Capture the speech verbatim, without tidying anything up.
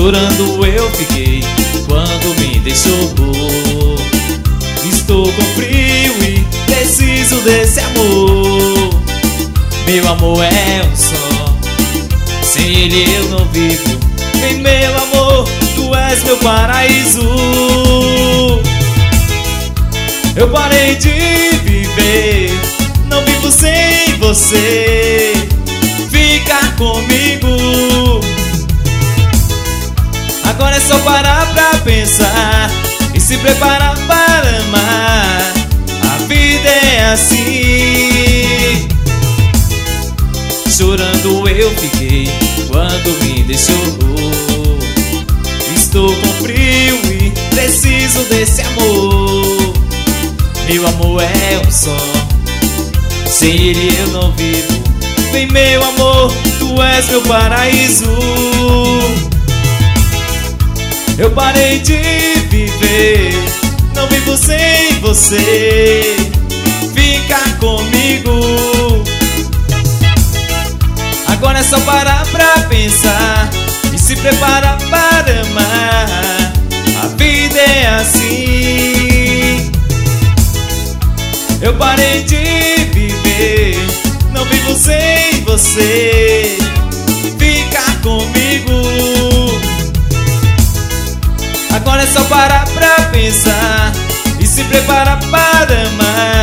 Chorando eu fiquei quando me deixou. Estou com frio e preciso desse amor. Meu amor é um só, sem ele eu não vivo. Vem meu amor, tu és meu paraíso. Eu parei de viver, não vivo sem você. Fica comigo. Agora é só parar pra pensar e se preparar para amar. A vida é assim. Chorando eu fiquei quando me deixou. Estou com frio e preciso desse amor. Meu amor é um só, sem ele eu não vivo. Vem meu amor, tu és meu paraíso. Eu parei de viver, não vivo sem você. Fica comigo. Agora é só parar pra pensar e se preparar para amar. A vida é assim. Eu parei de viver, não vivo sem você. Fica comigo. Agora é só parar pra pensar e se preparar para amar.